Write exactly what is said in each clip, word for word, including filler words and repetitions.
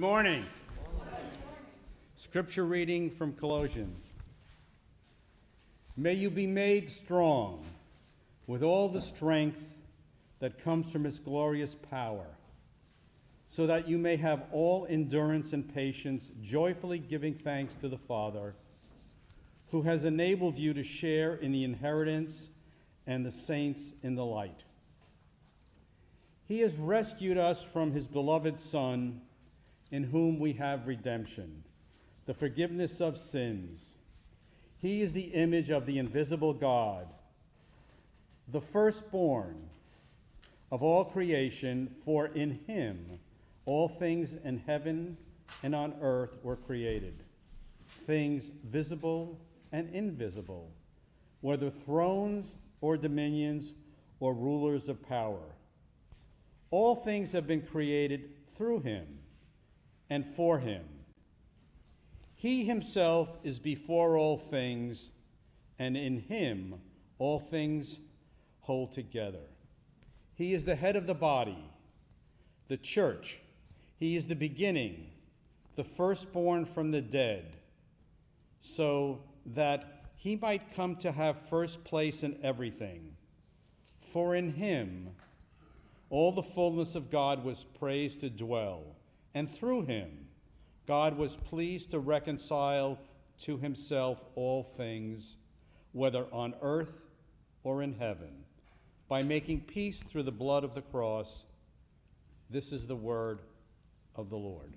morning. Scripture reading from Colossians. May you be made strong with all the strength that comes from his glorious power, so that you may have all endurance and patience, joyfully giving thanks to the Father, who has enabled you to share in the inheritance and the saints in the light. He has rescued us from his beloved Son, in whom we have redemption, the forgiveness of sins. He is the image of the invisible God, the firstborn of all creation, for in him all things in heaven and on earth were created, things visible and invisible, whether thrones or dominions or rulers of power. All things have been created through him and for him. He himself is before all things, and in him all things hold together. He is the head of the body, the church. He is the beginning, the firstborn from the dead, so that he might come to have first place in everything. For in him all the fullness of God was praised to dwell, and through him God was pleased to reconcile to himself all things, whether on earth or in heaven, by making peace through the blood of the cross. This is the word of the Lord.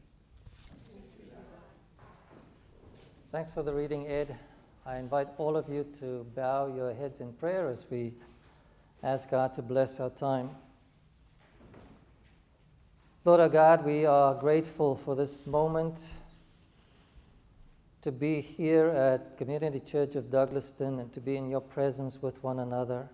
Thanks for the reading, Ed. I invite all of you to bow your heads in prayer as we ask God to bless our time. Lord our God, we are grateful for this moment to be here at Community Church of Douglaston and to be in your presence with one another.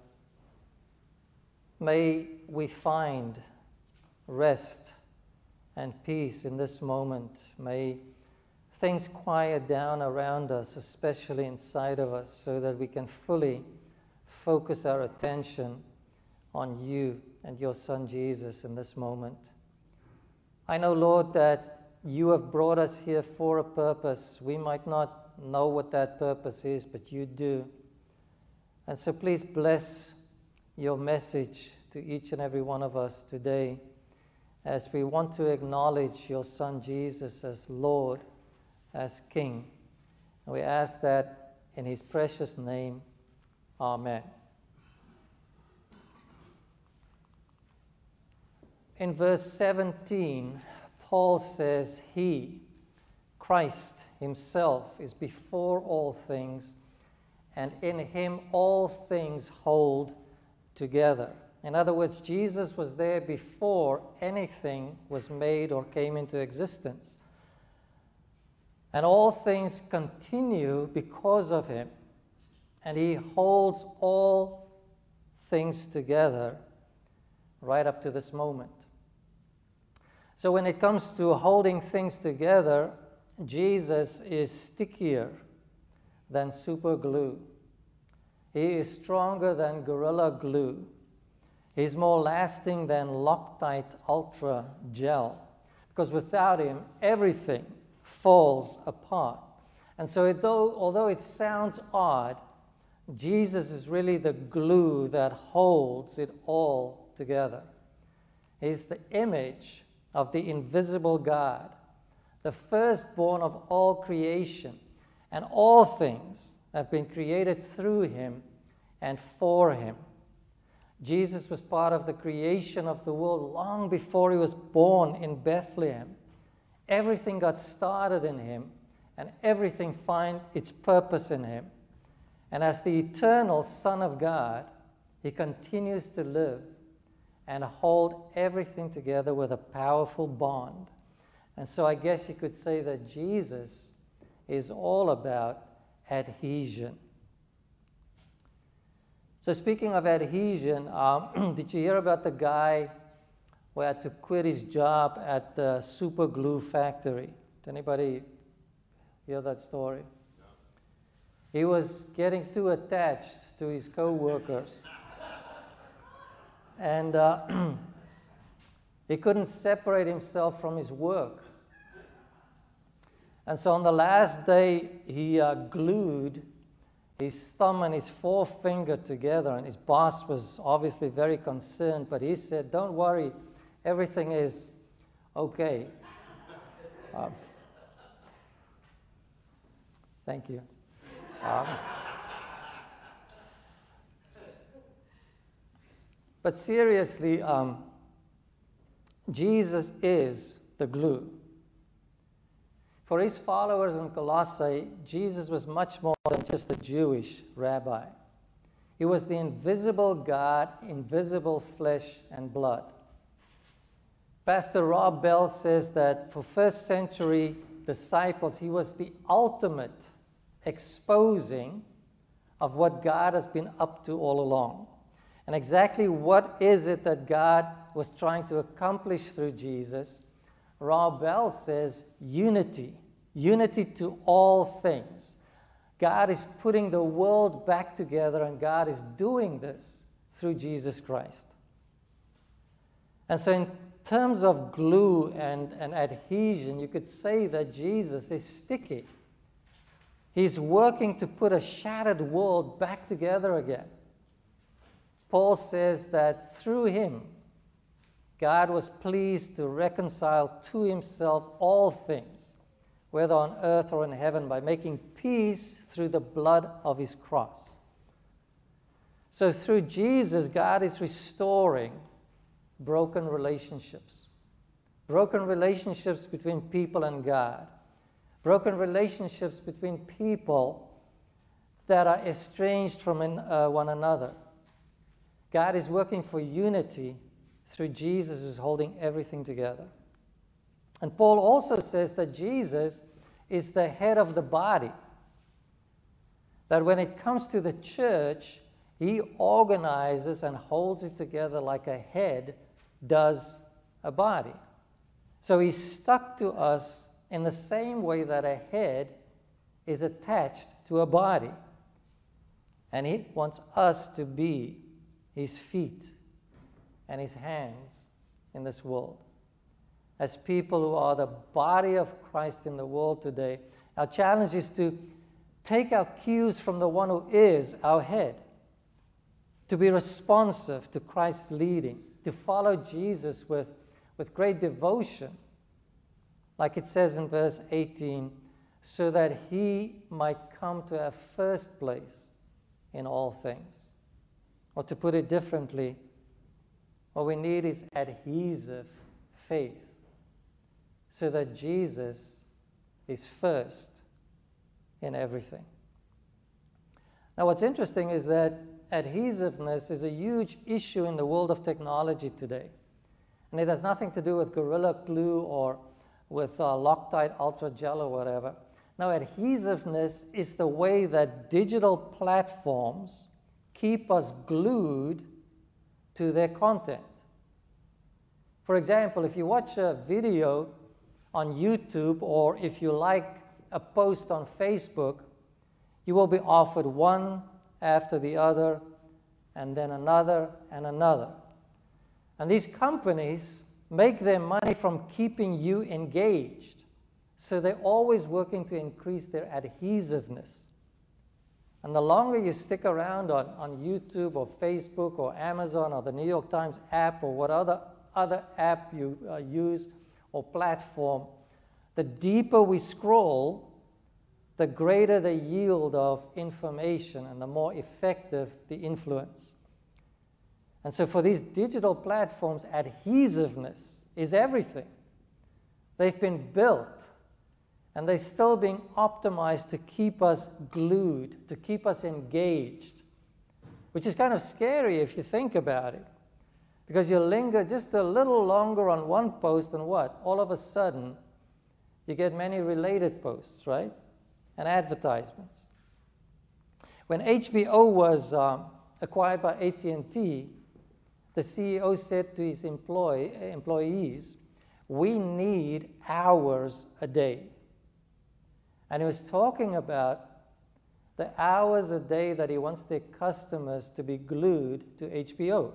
May we find rest and peace in this moment. May things quiet down around us, especially inside of us, so that we can fully focus our attention on you and your Son Jesus in this moment. I know, Lord, that you have brought us here for a purpose. We might not know what that purpose is, but you do. And so please bless your message to each and every one of us today as we want to acknowledge your Son Jesus as Lord, as King. And we ask that in his precious name. Amen. In verse seventeen, Paul says, he, Christ himself, is before all things, and in him all things hold together. In other words, Jesus was there before anything was made or came into existence. And all things continue because of him. And he holds all things together right up to this moment. So when it comes to holding things together, Jesus is stickier than super glue. He is stronger than Gorilla Glue. He's more lasting than Loctite Ultra Gel. Because without him, everything falls apart. And so though, although it sounds odd, Jesus is really the glue that holds it all together. He's the image of the invisible God, the firstborn of all creation, and all things have been created through him and for him. Jesus was part of the creation of the world long before he was born in Bethlehem. Everything got started in him, and everything finds its purpose in him. And as the eternal Son of God, he continues to live and hold everything together with a powerful bond. And so I guess you could say that Jesus is all about adhesion. So speaking of adhesion, um, did you hear about the guy who had to quit his job at the super glue factory? Did anybody hear that story? No. He was getting too attached to his co-workers. And uh, he couldn't separate himself from his work. And so on the last day, he uh, glued his thumb and his forefinger together, and his boss was obviously very concerned, but he said, "Don't worry, everything is okay." Um, thank you. Um, but seriously, um, Jesus is the glue. For his followers in Colossae, Jesus was much more than just a Jewish rabbi. He was the invisible God in visible flesh and blood. Pastor Rob Bell says that for first century disciples, he was the ultimate exposing of what God has been up to all along. And exactly what is it that God was trying to accomplish through Jesus? Rob Bell says unity. Unity to all things. God is putting the world back together, and God is doing this through Jesus Christ. And so in terms of glue and, and adhesion, you could say that Jesus is sticky. He's working to put a shattered world back together again. Paul says that through him, God was pleased to reconcile to himself all things, whether on earth or in heaven, by making peace through the blood of his cross. So through Jesus, God is restoring broken relationships. Broken relationships between people and God. Broken relationships between people that are estranged from in, uh, one another. God is working for unity through Jesus, who's holding everything together. And Paul also says that Jesus is the head of the body. That when it comes to the church, he organizes and holds it together like a head does a body. So he's stuck to us in the same way that a head is attached to a body. And he wants us to be his feet and his hands in this world. As people who are the body of Christ in the world today, our challenge is to take our cues from the one who is our head, to be responsive to Christ's leading, to follow Jesus with, with great devotion, like it says in verse eighteen, so that he might come to have first place in all things. Or to put it differently, what we need is adhesive faith, so that Jesus is first in everything. Now, what's interesting is that adhesiveness is a huge issue in the world of technology today. And it has nothing to do with Gorilla Glue or with uh, Loctite Ultra Gel or whatever. Now, adhesiveness is the way that digital platforms keep us glued to their content. For example, if you watch a video on YouTube, or if you like a post on Facebook, you will be offered one after the other, and then another and another. And these companies make their money from keeping you engaged, so they're always working to increase their adhesiveness. And the longer you stick around on, on YouTube or Facebook or Amazon or the New York Times app or what other, other app you uh, use or platform, the deeper we scroll, the greater the yield of information and the more effective the influence. And so for these digital platforms, adhesiveness is everything. They've been built, and they're still being optimized to keep us glued, to keep us engaged, which is kind of scary if you think about it, because you linger just a little longer on one post, and what? All of a sudden, you get many related posts, right? And advertisements. When H B O was um, acquired by A T and T, the C E O said to his employee, employees, "We need hours a day." And he was talking about the hours a day that he wants their customers to be glued to H B O.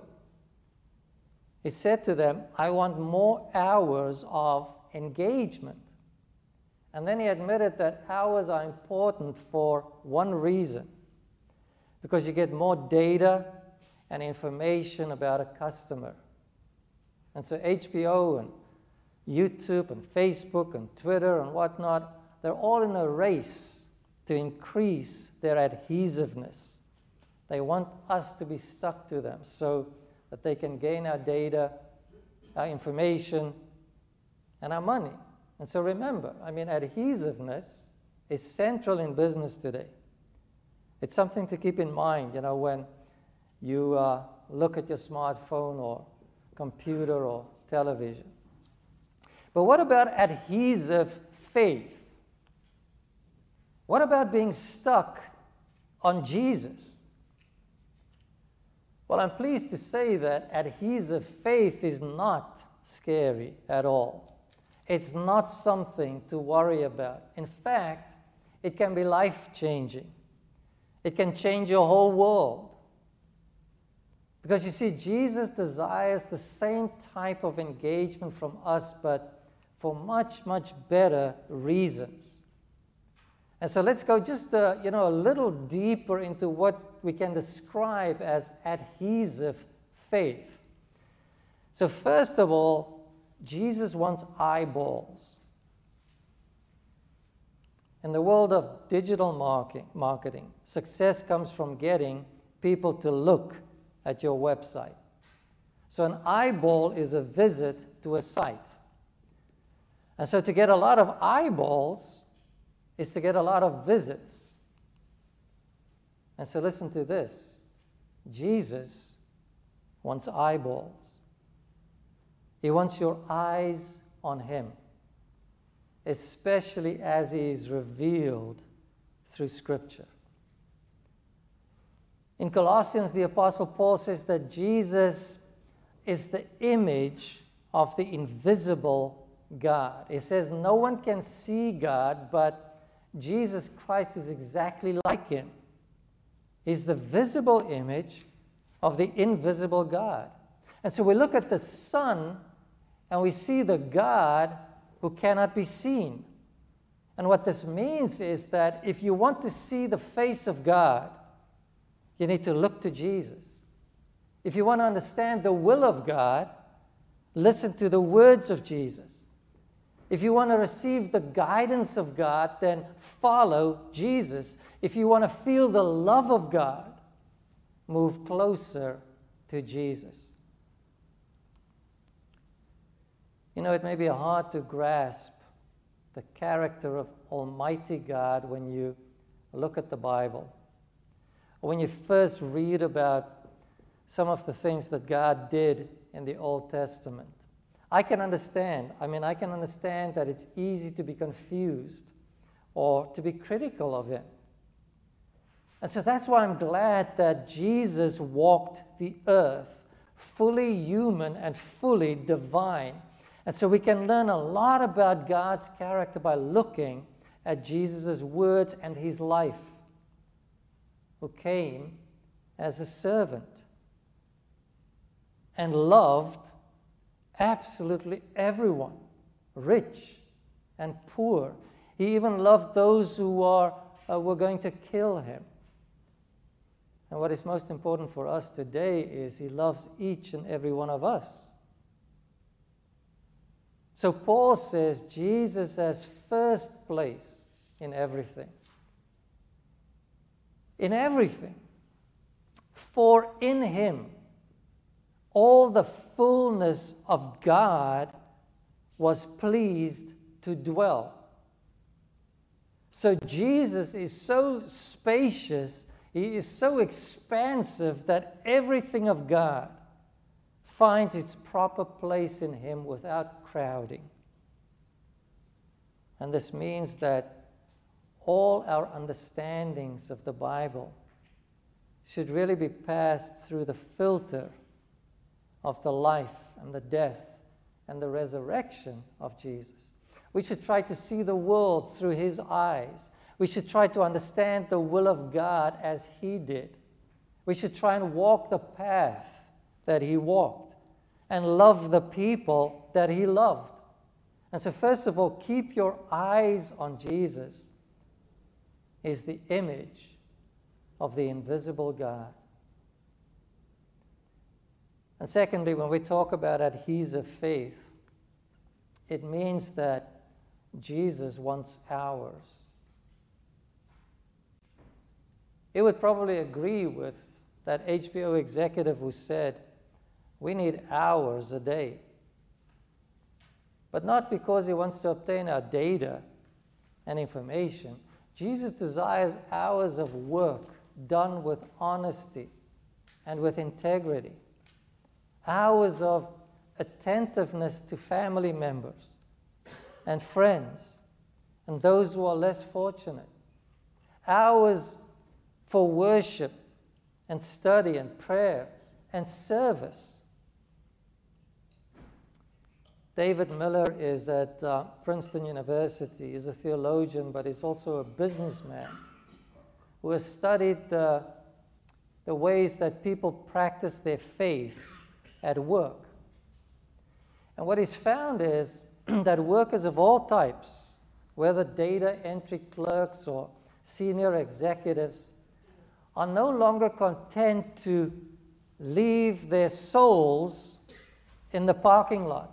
He said to them, "I want more hours of engagement." And then he admitted that hours are important for one reason, because you get more data and information about a customer. And so H B O and YouTube and Facebook and Twitter and whatnot, they're all in a race to increase their adhesiveness. They want us to be stuck to them so that they can gain our data, our information, and our money. And so remember, I mean, adhesiveness is central in business today. It's something to keep in mind, you know, when you uh, look at your smartphone or computer or television. But what about adhesive faith? What about being stuck on Jesus? Well, I'm pleased to say that adhesive faith is not scary at all. It's not something to worry about. In fact, it can be life-changing. It can change your whole world. Because you see, Jesus desires the same type of engagement from us, but for much, much better reasons. And so let's go just uh, you know, a little deeper into what we can describe as adhesive faith. So first of all, Jesus wants eyeballs. In the world of digital marketing, marketing, success comes from getting people to look at your website. So an eyeball is a visit to a site. And so to get a lot of eyeballs is to get a lot of visits. And so listen to this. Jesus wants eyeballs. He wants your eyes on him, especially as he is revealed through Scripture. In Colossians, the Apostle Paul says that Jesus is the image of the invisible God. He says no one can see God, but Jesus Christ is exactly like him. He's the visible image of the invisible God. And so we look at the Son and we see the God who cannot be seen. And what this means is that if you want to see the face of God, you need to look to Jesus. If you want to understand the will of God, listen to the words of Jesus. If you want to receive the guidance of God, then follow Jesus. If you want to feel the love of God, move closer to Jesus. You know, it may be hard to grasp the character of Almighty God when you look at the Bible. When you first read about some of the things that God did in the Old Testament. I can understand. I mean, I can understand that it's easy to be confused or to be critical of him. And so that's why I'm glad that Jesus walked the earth, fully human and fully divine. And so we can learn a lot about God's character by looking at Jesus' words and his life, who came as a servant and loved absolutely everyone, rich and poor. He even loved those who are, uh, were going to kill him. And what is most important for us today is he loves each and every one of us. So Paul says Jesus has first place in everything. In everything. For in him all the fullness of God was pleased to dwell. So Jesus is so spacious, he is so expansive that everything of God finds its proper place in him without crowding. And this means that all our understandings of the Bible should really be passed through the filter of the life and the death and the resurrection of Jesus. We should try to see the world through his eyes. We should try to understand the will of God as he did. We should try and walk the path that he walked and love the people that he loved. And so first of all, keep your eyes on Jesus is the image of the invisible God. And secondly, when we talk about adhesive faith, it means that Jesus wants ours. He would probably agree with that H B O executive who said, we need hours a day. But not because he wants to obtain our data and information. Jesus desires hours of work done with honesty and with integrity. Hours of attentiveness to family members and friends and those who are less fortunate. Hours for worship and study and prayer and service. David Miller is at uh, Princeton University. He's a theologian, but he's also a businessman who has studied the, the ways that people practice their faith at work. And what he's found is that workers of all types, whether data entry clerks or senior executives, are no longer content to leave their souls in the parking lot.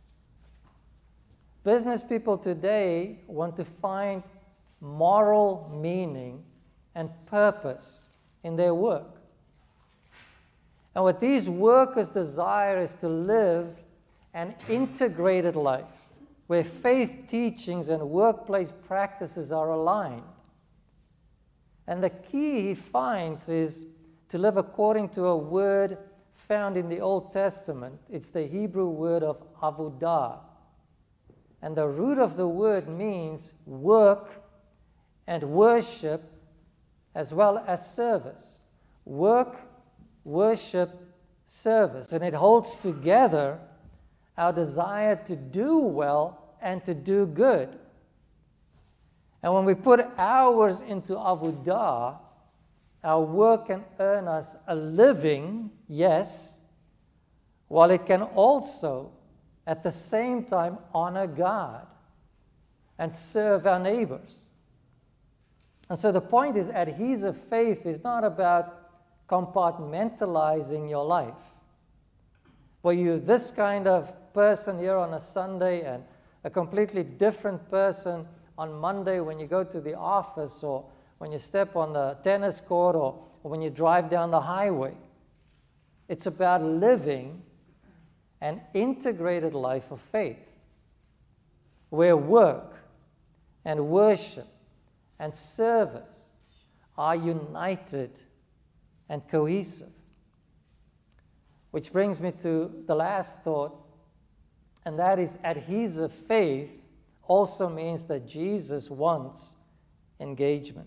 Business people today want to find moral meaning and purpose in their work. And what these workers desire is to live an integrated life where faith teachings and workplace practices are aligned. And the key he finds is to live according to a word found in the Old Testament. It's the Hebrew word of avodah. And the root of the word means work and worship as well as service. Work, worship, service. And it holds together our desire to do well and to do good. And when we put hours into avodah, our work can earn us a living, yes, while it can also at the same time honor God and serve our neighbors. And so the point is, adhesive faith is not about compartmentalizing your life. Were you this kind of person here on a Sunday and a completely different person on Monday when you go to the office or when you step on the tennis court or, or when you drive down the highway? It's about living an integrated life of faith, where work and worship and service are united and cohesive. Which brings me to the last thought, and that is adhesive faith also means that Jesus wants engagement.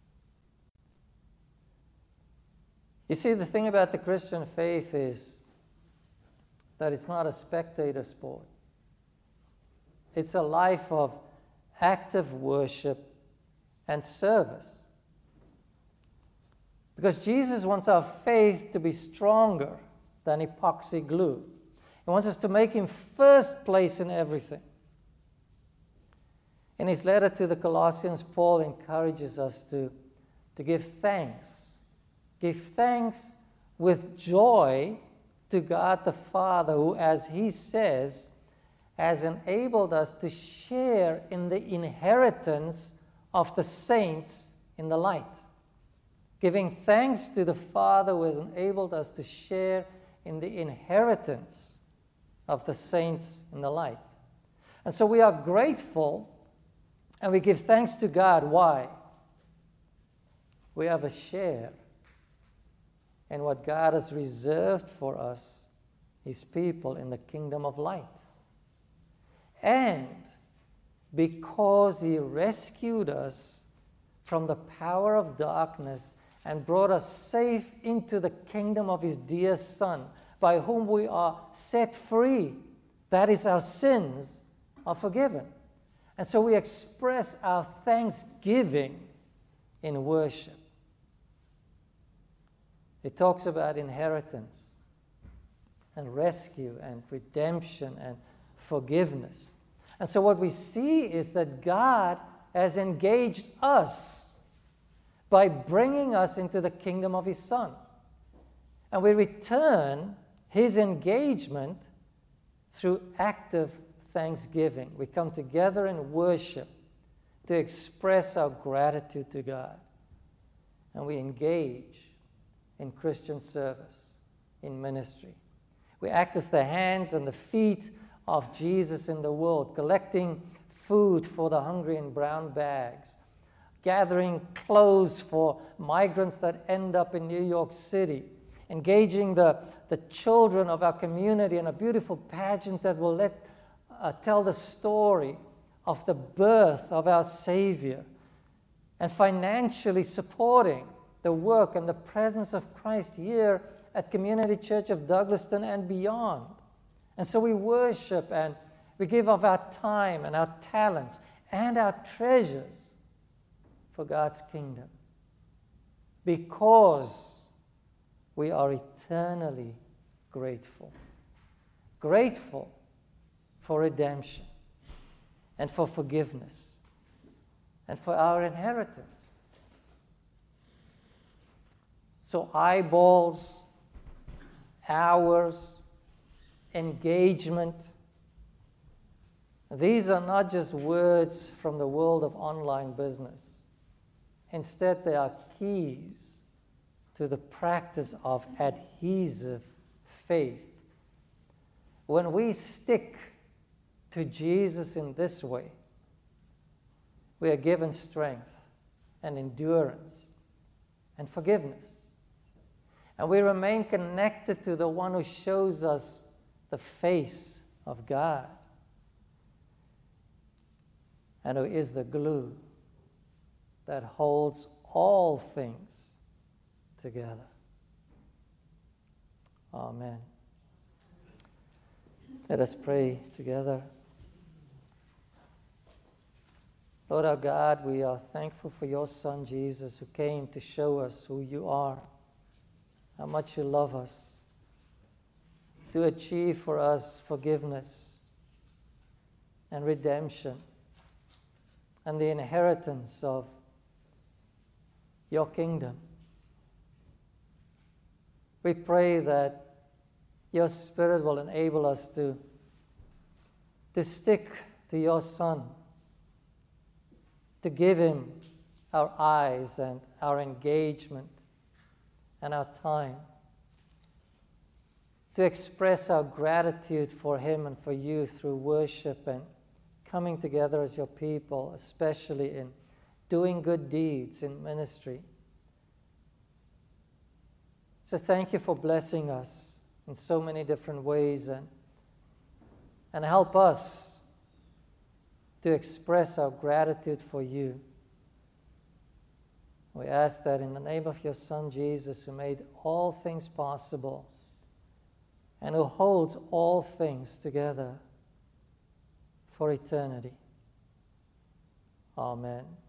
You see, the thing about the Christian faith is that it's not a spectator sport. It's a life of active worship and service. Because Jesus wants our faith to be stronger than epoxy glue. He wants us to make him first place in everything. In his letter to the Colossians, Paul encourages us to, to give thanks. Give thanks with joy to God the Father, who, as he says, has enabled us to share in the inheritance of the saints in the light. Giving thanks to the Father who has enabled us to share in the inheritance of the saints in the light. And so we are grateful and we give thanks to God. Why? We have a share in what God has reserved for us, his people, in the kingdom of light. And because he rescued us from the power of darkness and brought us safe into the kingdom of his dear Son, by whom we are set free, that is, our sins are forgiven. And so we express our thanksgiving in worship. It talks about inheritance and rescue and redemption and forgiveness. And so what we see is that God has engaged us by bringing us into the kingdom of his Son. And we return his engagement through active thanksgiving. We come together in worship to express our gratitude to God. And we engage in Christian service, in ministry. We act as the hands and the feet of Jesus in the world, collecting food for the hungry in brown bags, gathering clothes for migrants that end up in New York City, engaging the, the children of our community in a beautiful pageant that will let uh, tell the story of the birth of our Savior, and financially supporting the work and the presence of Christ here at Community Church of Douglaston and beyond. And so we worship and we give of our time and our talents and our treasures for God's kingdom, because we are eternally grateful. Grateful for redemption and for forgiveness and for our inheritance. So eyeballs, hours, engagement, these are not just words from the world of online business. Instead, they are keys to the practice of adhesive faith. When we stick to Jesus in this way, we are given strength and endurance and forgiveness. And we remain connected to the one who shows us the face of God and who is the glue that holds all things together. Amen. Let us pray together. Lord our God, we are thankful for your Son Jesus, who came to show us who you are, how much you love us, to achieve for us forgiveness and redemption and the inheritance of your kingdom. We pray that your Spirit will enable us to, to stick to your Son, to give him our eyes and our engagement and our time, to express our gratitude for him and for you through worship and coming together as your people, especially in doing good deeds in ministry. So thank you for blessing us in so many different ways, and, and help us to express our gratitude for you. We ask that in the name of your Son Jesus, who made all things possible and who holds all things together for eternity. Amen.